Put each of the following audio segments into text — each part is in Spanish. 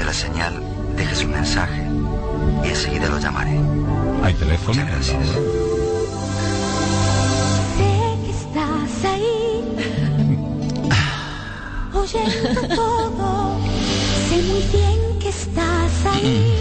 la señal, dejes un mensaje y enseguida lo llamaré. ¿Hay teléfono? Muchas gracias. Sé que estás ahí, oyendo todo. Sé muy bien que estás ahí,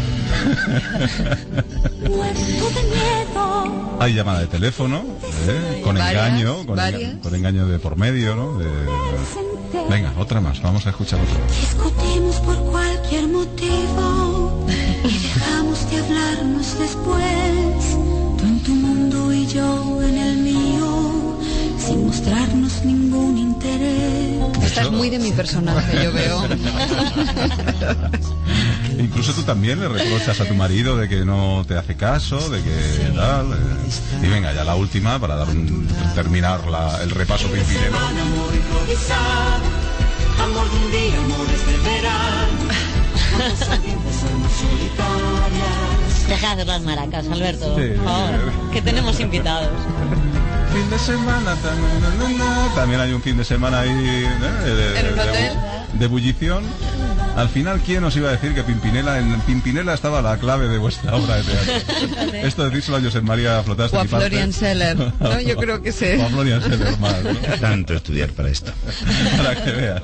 muerto de miedo. Hay llamada de teléfono, con engaño, con engaño de por medio, ¿no? Venga, otra más, vamos a escuchar otra. Discutimos por cualquier motivo y dejamos de hablarnos después. Tú en tu mundo y yo en el mío, sin mostrarnos ningún interés. Esta es muy de mi personaje, yo veo. Incluso tú también le reprochas a tu marido de que no te hace caso, de que tal. Y venga, ya la última para terminar el repaso Pimpinela. Amor de un día, amores de verano. Deja de las maracas, Alberto. Sí, por favor, que tenemos invitados. Fin de semana también hay un fin de semana ahí ¿En un hotel? de ebullición. Al final, ¿quién os iba a decir que en Pimpinela estaba la clave de vuestra obra de teatro? Esto decírselo a Josep María Flotaste. O a Florian Scheller, ¿no? Yo creo que sí. O a Florian Scheller más, ¿no? Tanto estudiar para esto. Para que veas.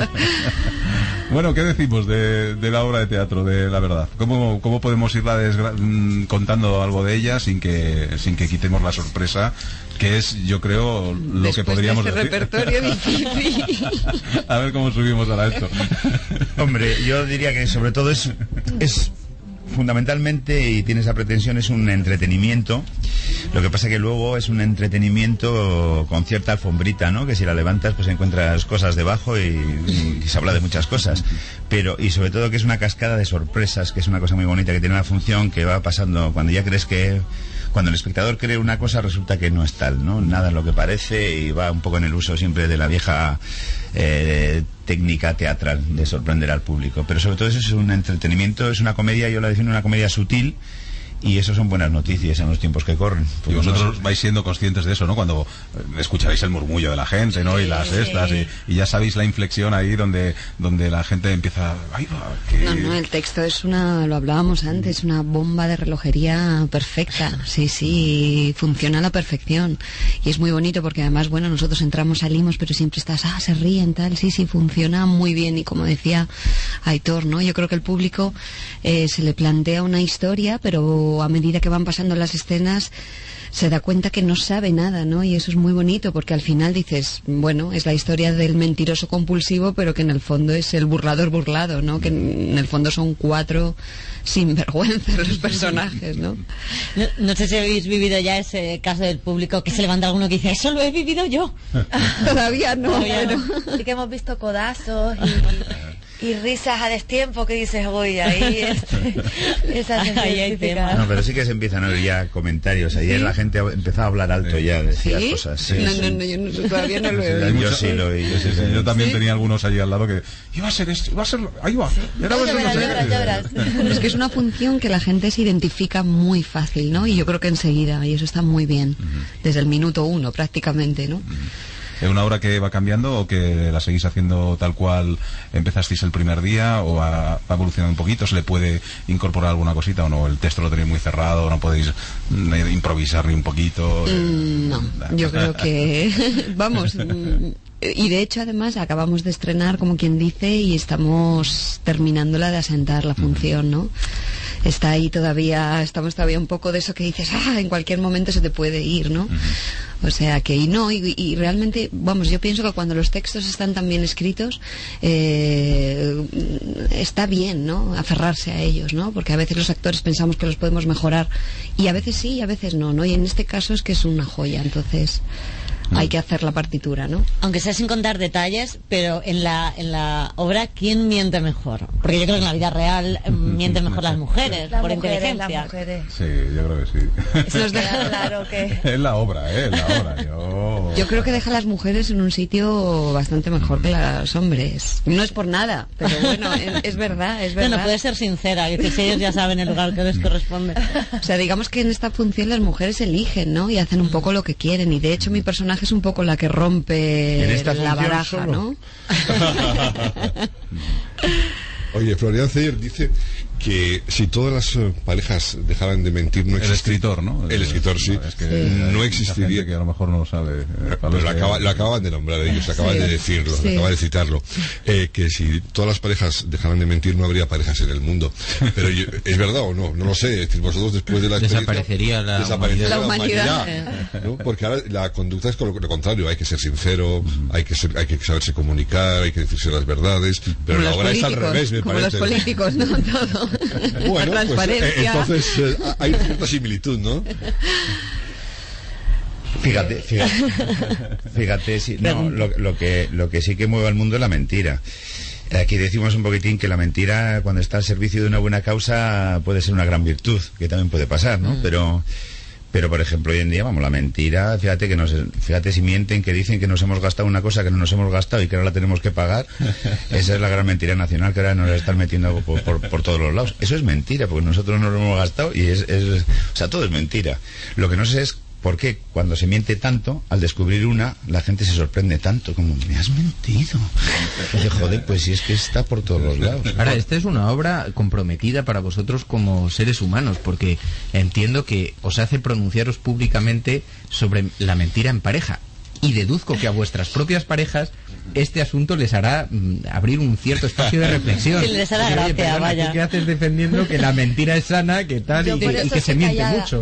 Bueno, ¿qué decimos de la obra de teatro, de La Verdad? ¿Cómo podemos irla contando algo de ella sin que quitemos la sorpresa? Que es, yo creo, lo después que podríamos de decir. Repertorio difícil. A ver cómo subimos ahora esto. Hombre, yo diría que sobre todo es fundamentalmente, y tiene esa pretensión, es un entretenimiento. Lo que pasa que luego es un entretenimiento con cierta alfombrita, ¿no? Que si la levantas pues encuentras cosas debajo y se habla de muchas cosas. Y sobre todo que es una cascada de sorpresas, que es una cosa muy bonita, que tiene una función que va pasando cuando ya crees que... Cuando el espectador cree una cosa resulta que no es tal, ¿no? Nada es lo que parece y va un poco en el uso siempre de la vieja técnica teatral de sorprender al público. Pero sobre todo eso es un entretenimiento, es una comedia, yo la defino una comedia sutil. Y eso son buenas noticias en los tiempos que corren. Y vosotros vais siendo conscientes de eso, ¿no? Cuando escucharéis el murmullo de la gente, ¿no? Y las estas, y ya sabéis la inflexión ahí donde la gente empieza... ¡Ay, va! No, el texto es lo hablábamos antes, una bomba de relojería perfecta. Sí, funciona a la perfección. Y es muy bonito porque además, bueno, nosotros entramos, salimos, pero siempre estás, se ríen, tal. Sí, funciona muy bien. Y como decía Aitor, ¿no? Yo creo que el público se le plantea una historia, pero a medida que van pasando las escenas se da cuenta que no sabe nada, ¿no? Y eso es muy bonito porque al final dices, bueno, es la historia del mentiroso compulsivo, pero que en el fondo es el burlador burlado, ¿no? Que en el fondo son 4 sinvergüenzas los personajes, ¿no? No sé si habéis vivido ya ese caso del público que se levanta alguno que dice, eso lo he vivido yo. Todavía no. Sí que hemos visto codazos y risas a destiempo que dices, uy, ahí esa identificada. No, pero sí que se empiezan a oír ya comentarios. Ayer la gente empezó a hablar alto ya, decía cosas. Sí, no, yo todavía no lo he oído. Yo sí lo oí. Yo también tenía algunos allí al lado que iba a ser esto, ahí va. Ya verás. Es que es una función que la gente se identifica muy fácil, ¿no? Y yo creo que enseguida, y eso está muy bien, desde el minuto 1 prácticamente, ¿no? ¿Es una obra que va cambiando o que la seguís haciendo tal cual empezasteis el primer día o va evolucionando un poquito? ¿Se le puede incorporar alguna cosita o no? ¿El texto lo tenéis muy cerrado? ¿No podéis improvisar ni un poquito? No, yo creo que... Vamos... Y de hecho además acabamos de estrenar, como quien dice, y estamos terminándola de asentar la función, ¿no? Está ahí todavía, estamos todavía un poco de eso que dices, en cualquier momento se te puede ir, ¿no? O sea que, y realmente, vamos, yo pienso que cuando los textos están tan bien escritos, está bien, ¿no? Aferrarse a ellos, ¿no? Porque a veces los actores pensamos que los podemos mejorar, y a veces sí, y a veces no, ¿no? Y en este caso es que es una joya, entonces... Hay que hacer la partitura, ¿no? Aunque sea sin contar detalles, pero en la obra, ¿quién miente mejor? Porque yo creo que en la vida real mienten mejor las mujeres, por inteligencia. Las mujeres. Sí, yo creo que sí. Nos deja claro que... Es la obra. Yo creo que deja a las mujeres en un sitio bastante mejor que los hombres. No es por nada, pero bueno, es verdad. No puede ser sincera, que si ellos ya saben el lugar que les corresponde. O sea, digamos que en esta función las mujeres eligen, ¿no? Y hacen un poco lo que quieren. Y de hecho mi personaje es un poco la que rompe la baraja, solo, ¿no? Oye, Florian Zeyer dice que si todas las parejas dejaran de mentir no existiría. El escritor, ¿no? El escritor, sí. Es que no existiría. Que a lo mejor no lo sabe. Pero lo acaban de nombrar ellos, acaban de decirlo, acaban de citarlo. Que si todas las parejas dejaran de mentir no habría parejas en el mundo. Pero ¿es verdad o no? No lo sé. Es decir, vosotros después de la desaparecería la humanidad. ¿no? Porque ahora la conducta es lo contrario. Hay que ser sincero, hay que saberse comunicar, hay que decirse las verdades. Pero la obra es al revés, me como parece. Los políticos, ¿no? Todo. Bueno, la transparencia. Pues, entonces hay cierta similitud, ¿no? Fíjate, sí, no, lo que sí que mueve al mundo es la mentira. Aquí decimos un poquitín que la mentira, cuando está al servicio de una buena causa, puede ser una gran virtud, que también puede pasar, ¿no? Pero por ejemplo, hoy en día, vamos, la mentira, fíjate si mienten, que dicen que nos hemos gastado una cosa que no nos hemos gastado y que ahora la tenemos que pagar. Esa es la gran mentira nacional que ahora nos la están metiendo por todos los lados. Eso es mentira, porque nosotros no lo hemos gastado y o sea, todo es mentira. Lo que no sé es por qué cuando se miente tanto, al descubrir una, la gente se sorprende tanto, como, me has mentido. Y dice, joder, pues si es que está por todos los lados. Ahora, esta es una obra comprometida para vosotros como seres humanos, porque entiendo que os hace pronunciaros públicamente sobre la mentira en pareja. Y deduzco que a vuestras propias parejas este asunto les hará abrir un cierto espacio de reflexión. Sí, les hará gracia, perdona, vaya. ¿tú qué haces defendiendo que la mentira es sana, que tal, y que se miente mucho?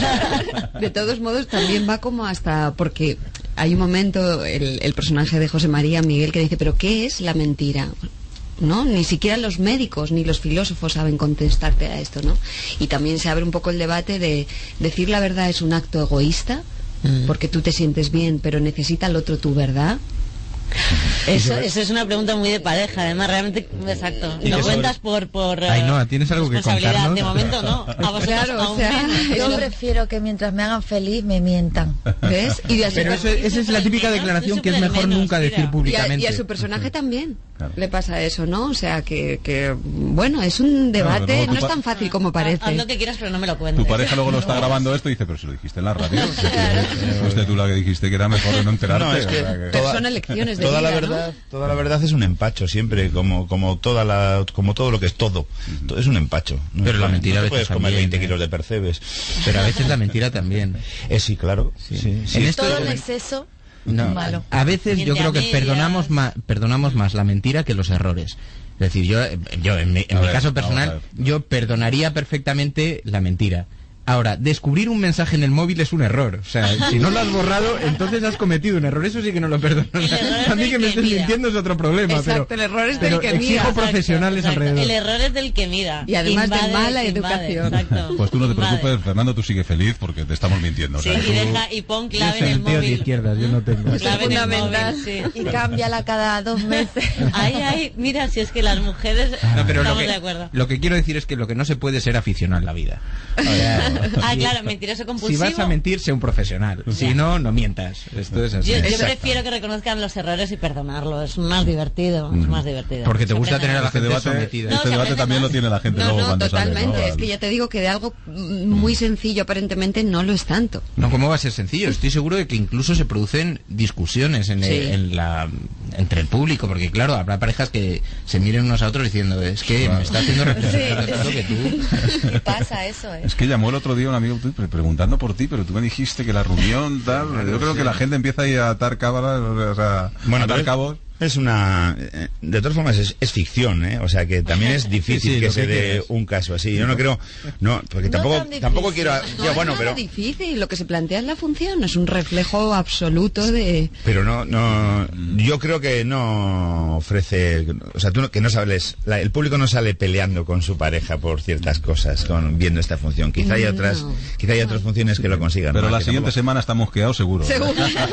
De todos modos, también va como hasta... Porque hay un momento, el personaje de José María Miguel, que dice, ¿pero qué es la mentira? ¿No? Ni siquiera los médicos ni los filósofos saben contestarte a esto, ¿no? Y también se abre un poco el debate de decir la verdad es un acto egoísta, porque tú te sientes bien, pero necesita el otro tu verdad. Eso es una pregunta muy de pareja, además, realmente, exacto. Lo cuentas por Ainhoa, ¿tienes algo que contarnos? De momento no. A vosotros, claro, o sea, yo prefiero que mientras me hagan feliz me mientan. ¿Ves? Pero esa es la típica declaración que es mejor nunca decir públicamente. Y a su personaje también le pasa eso, ¿no? O sea, que bueno, es un debate, no es tan fácil como parece. Haz lo que quieras, pero no me lo cuentes. Tu pareja luego lo está grabando esto y dice, pero si lo dijiste en la radio. Fuiste tú la que dijiste que era mejor no enterarte. No, es que pero son elecciones de toda vida, la verdad, ¿no? Toda la verdad es un empacho siempre, como todo lo que es todo. Todo es un empacho. ¿No? Pero la mentira no a veces puedes comer también, 20 kilos de percebes. Pero a veces la mentira también. Sí, claro. Sí. Todo en exceso. No, malo. A veces yo creo que perdonamos más la mentira que los errores. Es decir, yo en mi caso personal, yo perdonaría perfectamente la mentira. Ahora, descubrir un mensaje en el móvil es un error. O sea, si no lo has borrado, entonces has cometido un error. Eso sí que no lo perdono. A mí que me estés mintiendo es otro problema. Exacto, el error es del que mira. Exijo profesionales alrededor. El error es del que mida. Y además de mala educación. Pues tú no te preocupes, Fernando, tú sigue feliz porque te estamos mintiendo. Sí, o sea, y pon clave Yo en el soy un tío de móvil. izquierdas, yo no tengo. Clave en el móvil, sí. Y cámbiala cada 2 meses. Ay, mira, si es que las mujeres pero estamos de acuerdo. Lo que quiero decir es que lo que no se puede es ser aficionado en la vida. Claro, mentiroso compulsivo. Si vas a mentir, sé un profesional. Si no, no mientas. Esto es así. Yo prefiero que reconozcan los errores y perdonarlo. Es más divertido. Es más divertido. Porque te gusta tener a la este gente debate, sometida. este debate también lo tiene la gente luego cuando totalmente. sale, ¿no? Es que ya te digo que de algo muy sencillo aparentemente no lo es tanto. No, ¿cómo va a ser sencillo? Estoy seguro de que incluso se producen discusiones entre el público, porque claro, habrá parejas que se miren unos a otros diciendo, es que me está haciendo reflexionar tanto que tú. ¿Qué pasa eso? Es que llamó el otro día un amigo preguntando por ti, pero tú me dijiste que la reunión tal. Yo creo que la gente empieza ahí a atar cábalas, o sea, a atar cabos. Es una... De todas formas es ficción, ¿eh? O sea que también es difícil que se dé un caso así. Yo no creo... No, porque tampoco quiero... No, bueno, es pero... difícil. Lo que se plantea es la función. Es un reflejo absoluto de... Pero no... Yo creo que no ofrece... O sea, que no sabes... El público no sale peleando con su pareja por ciertas cosas, viendo esta función. Quizá hay otras funciones que lo consigan. Pero la siguiente semana está mosqueado, seguro. Seguro.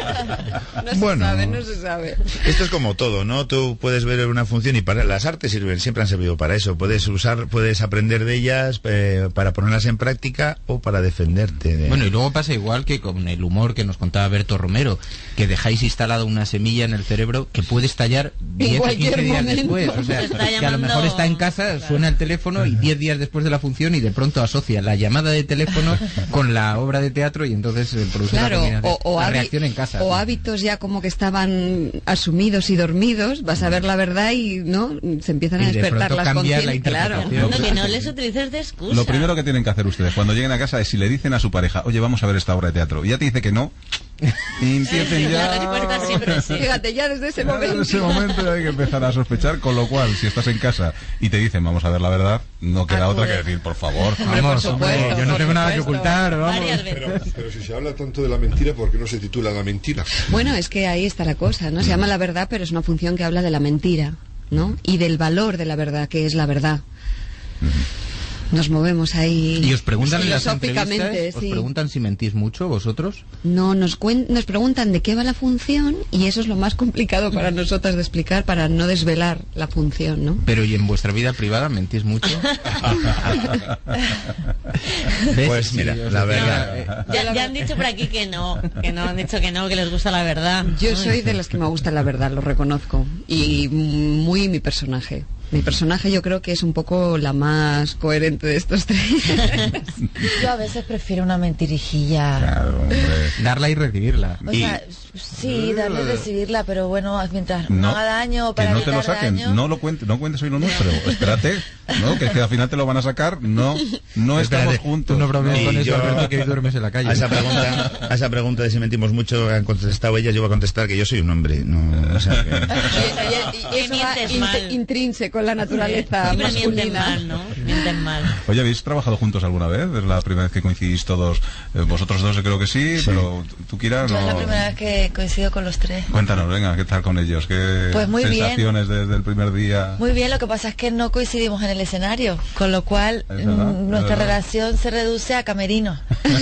No se sabe. Esto es como todo, ¿no? Tú puedes ver una función y para las artes siempre han servido para eso. Puedes aprender de ellas para ponerlas en práctica o para defenderte. Bueno, y luego pasa igual que con el humor que nos contaba Berto Romero, que dejáis instalada una semilla en el cerebro que puede estallar 10 o 15 días después. O sea, que a lo mejor está en casa, suena el teléfono y 10 días después de la función y de pronto asocia la llamada de teléfono con la obra de teatro y entonces produce la reacción en casa. O hábitos ya como que estaban asumidos y dormidos, vas a ver la verdad y no se empiezan a despertar las conciencias. Claro. Que no les utilices de excusa. Lo primero que tienen que hacer ustedes cuando lleguen a casa es si le dicen a su pareja, oye, vamos a ver esta obra de teatro, y ya te dice que no, y empiecen ya... La respuesta siempre sí. Fíjate, ya desde ese momento. Desde ese momento hay que empezar a sospechar, con lo cual, si estás en casa y te dicen, vamos a ver la verdad, no queda otra que decir, por favor. Hombre, por supuesto, yo no tengo nada que ocultar, vamos. Pero si se habla tanto de la mentira, ¿por qué no se titula La mentira? Bueno, es que ahí está la cosa, ¿no? Se llama La verdad, pero es una función que habla de la mentira, ¿no? Y del valor de la verdad, que es la verdad. Nos movemos ahí. ¿Y os preguntan en las filosóficamente, entrevistas? sí. ¿Os preguntan si mentís mucho vosotros? No, nos preguntan de qué va la función y eso es lo más complicado para nosotras de explicar, para no desvelar la función, ¿no? Pero ¿y en vuestra vida privada mentís mucho? Pues mira, la verdad. Ya han dicho por aquí que no, han dicho que no, que les gusta la verdad. Yo soy de las que me gusta la verdad, lo reconozco. Y muy mi personaje. Mi personaje yo creo que es un poco la más coherente de estos tres. Yo a veces prefiero una mentirijilla. Claro, hombre. Darla y recibirla. O sea, sí, darle y recibirla, pero bueno, mientras no haga daño, que para no te lo evitar saquen, daño. no cuentes hoy lo nuestro, espérate, ¿no? Que al final te lo van a sacar, no estamos juntos. Tú no bromees Y con eso, yo- Alberto, que hoy duermes en la calle. A esa pregunta de si mentimos mucho han contestado ellas, yo voy a contestar que yo soy un hombre. No, o sea, que- Y eso va mientes mal. intrínseco en la naturaleza Siempre mienten masculina. mal, ¿no? Mienten mal. Oye, ¿habéis trabajado juntos alguna vez? ¿Es la primera vez que coincidís todos? Vosotros dos creo que sí, pero tú, Kira, Yo no... es la primera vez que coincido con los tres. Cuéntanos, venga, ¿qué tal con ellos? ¿Qué Pues muy bien. sensaciones desde el primer día? Muy bien, lo que pasa es que no coincidimos en el escenario, con lo cual Es verdad, nuestra es verdad. relación se reduce a camerino.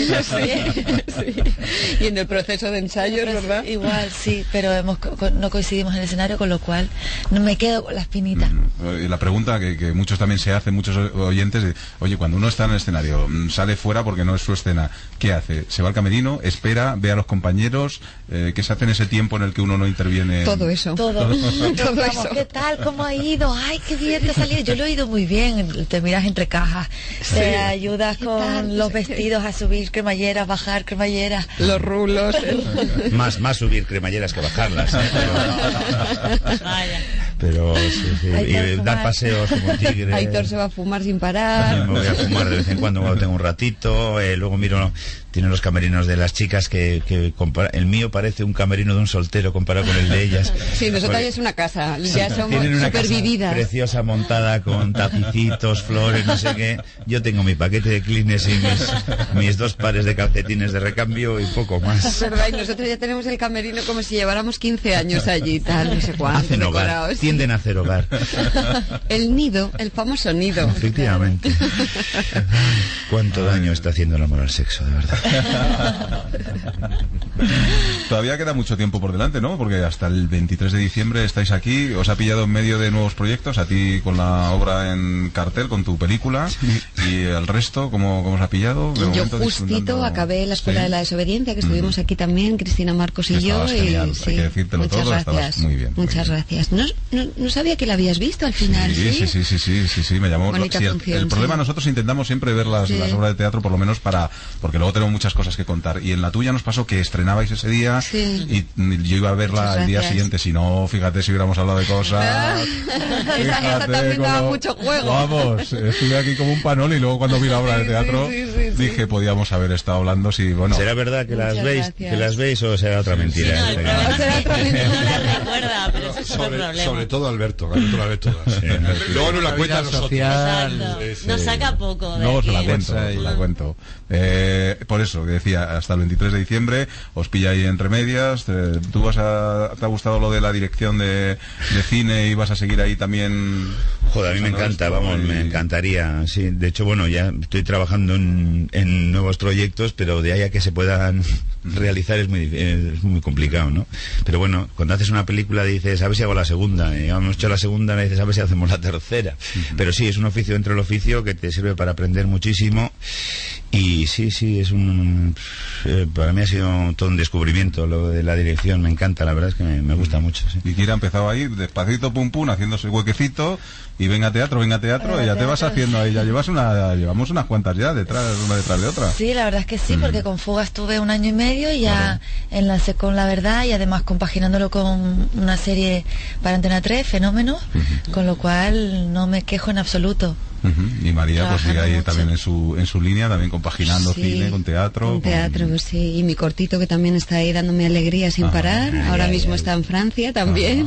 Sí. Y en el proceso de ensayos, ¿verdad? Igual, sí, pero no coincidimos en el escenario, con lo cual no me quedo con la espinita. Y la pregunta que muchos también se hacen, muchos oyentes, de, oye, cuando uno está en el escenario, sale fuera porque no es su escena, ¿qué hace? ¿Se va al camerino? ¿Espera? ¿Ve a los compañeros? ¿Qué se hace en ese tiempo en el que uno no interviene? Todo eso. Todo Todo Vamos, eso. ¿qué tal? ¿Cómo ha ido? Ay, qué bien te ha salido. Yo lo he ido muy bien. Te miras entre cajas, te ayudas ¿Qué con tal? los vestidos a subir cremalleras, bajar cremalleras. Los rulos. más subir cremalleras que bajarlas. Vaya. Pero sí. Hay que Y dar fumar. paseos como un tigre. Aitor se va a fumar sin Yo parar. me voy a fumar de vez en cuando tengo un ratito. Luego miro, tienen los camerinos de las chicas que el mío parece un camerino de un soltero comparado con el de ellas. Sí, nosotros Porque ya es una casa, ya somos tienen una casa supervividas. preciosa montada con tapicitos, flores, no sé qué. Yo tengo mi paquete de Kleenex y mis 2 pares de calcetines de recambio y poco Es más. verdad, y nosotros ya tenemos el camerino como si lleváramos 15 años allí, tal, no sé cuánto. Hacen hogar, decorados. tienden a hacer hogar. El nido, el famoso nido. Efectivamente. Cuánto daño está haciendo el amor al sexo, de verdad. Todavía queda mucho tiempo por delante, ¿no? Porque hasta el 23 de diciembre estáis aquí, os ha pillado en medio de nuevos proyectos, a ti con la obra en cartel, con tu película, y el resto, ¿cómo os ha pillado? De Yo momento justito disfrutando- acabé la Escuela Sí. de la Desobediencia, que estuvimos aquí también, Cristina Marcos y yo. Estabas genial, y, hay que decírtelo muchas todo, gracias. estabas muy bien, muy Muchas bien. gracias. No sabía que la habías visto al final, ¿sí? Sí, me llamó. Bonita sí, función, el problema, sí. nosotros intentamos siempre ver las Sí. obras de teatro, por lo menos porque luego tenemos muchas cosas que contar. Y en la tuya nos pasó que estrenabais ese día Sí. y yo iba a verla Muchas el día gracias. siguiente. Si no, fíjate si hubiéramos hablado de cosas. Esa también como- daba mucho juego. Vamos, estuve aquí como un panol y luego cuando vi la obra de teatro sí. dije podíamos haber estado hablando. Sí, bueno. ¿Será verdad que las Muchas veis, gracias. que las veis o será otra mentira? No, el problema O será es otra que mentira. no las recuerda, pero ese es otro problema. Sobre todo Alberto la ve todas. Luego nos la cuenta a nosotros. Exacto. Nos saca poco de No os la aquí. cuento, os la cuento. Por eso, que decía, hasta el 23 de diciembre os pilla ahí entre medias. ¿Tú te ha gustado lo de la dirección de cine y vas a seguir ahí también? Joder, a mí me encanta, vamos, me encantaría. Sí, de hecho, bueno, ya estoy trabajando en nuevos proyectos, pero de ahí a que se puedan realizar es muy complicado, ¿no? Pero bueno, cuando haces una película dices, a ver si hago la segunda. Y hemos hecho la segunda, dices, a ver si hacemos la tercera. Pero sí, es un oficio dentro del oficio que te sirve para aprender muchísimo. Y sí, es para mí ha sido todo un descubrimiento lo de la dirección, me encanta, la verdad es que me gusta mucho. Sí. Y Kira ha empezado ahí despacito, pum pum, haciéndose huequecito, y venga teatro, y ya te vas haciendo ahí, ya llevamos unas cuantas ya, una detrás de otra. Sí, la verdad es que sí, porque con Fuga estuve 1 año y medio y ya enlacé con La Verdad, y además compaginándolo con una serie para Antena 3, Fenómenos, con lo cual no me quejo en absoluto. Y María pues sigue ahí mucho. también en su línea, también compaginando cine con teatro. Con teatro, pues sí. Y mi cortito que también está ahí dándome alegría sin parar. Ahora mismo está en Francia también.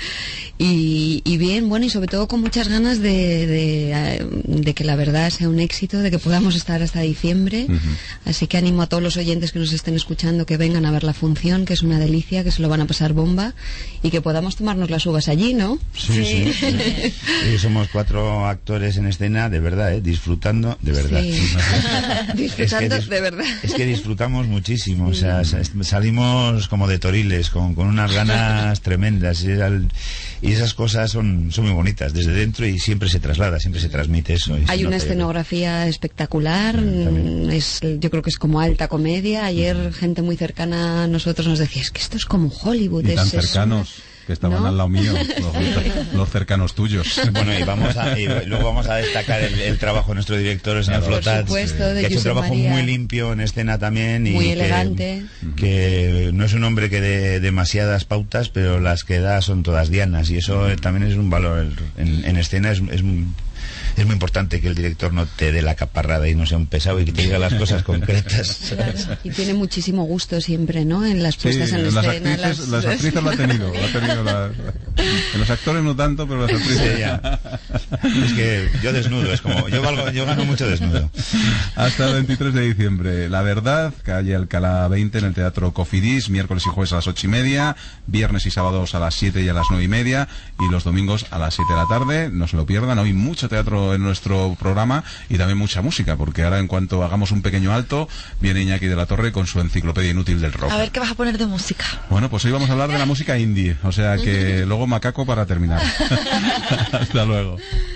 y bien, bueno, y sobre todo con muchas ganas de que La Verdad sea un éxito, de que podamos estar hasta diciembre. Así que animo a todos los oyentes que nos estén escuchando que vengan a ver la función, que es una delicia, que se lo van a pasar bomba, y que podamos tomarnos las uvas allí, ¿no? Sí. Y somos 4 actores en escena, de verdad, disfrutando, de verdad. Sí. Disfrutando, de verdad. Es que disfrutamos muchísimo, o sea, salimos como de toriles, con unas ganas tremendas, y esas cosas son muy bonitas desde dentro, y siempre se traslada, siempre se transmite eso. Hay una escenografía espectacular, yo creo que es como alta comedia. Ayer gente muy cercana a nosotros nos decía, es que esto es como Hollywood. Y tan cercanos. Que estaban al lado mío, los cercanos tuyos. Bueno, y luego vamos a destacar el trabajo de nuestro director, el señor Flotats, que ha hecho un trabajo muy limpio en escena también, y muy elegante, que no es un hombre que dé demasiadas pautas, pero las que da son todas dianas, y eso también es un valor en escena. Es muy importante que el director no te dé la caparrada y no sea un pesado, y que te diga las cosas concretas. Claro. Y tiene muchísimo gusto siempre, ¿no? En las puestas en escena. Las actrices lo ha tenido. En los actores no tanto, pero las actrices ya. Es que yo desnudo, es como yo gano mucho desnudo. Hasta el 23 de diciembre, La Verdad, calle Alcalá 20, en el Teatro Cofidis, miércoles y jueves a las 8:30, viernes y sábados a las 7 y a las 9:30, y los domingos a las 7 de la tarde. No se lo pierdan, hoy mucho teatro en nuestro programa, y también mucha música, porque ahora, en cuanto hagamos un pequeño alto, viene Iñaki de la Torre con su enciclopedia inútil del rock. A ver, ¿qué vas a poner de música? Bueno, pues hoy vamos a hablar de la música indie, o sea que luego macaco para terminar. Hasta luego.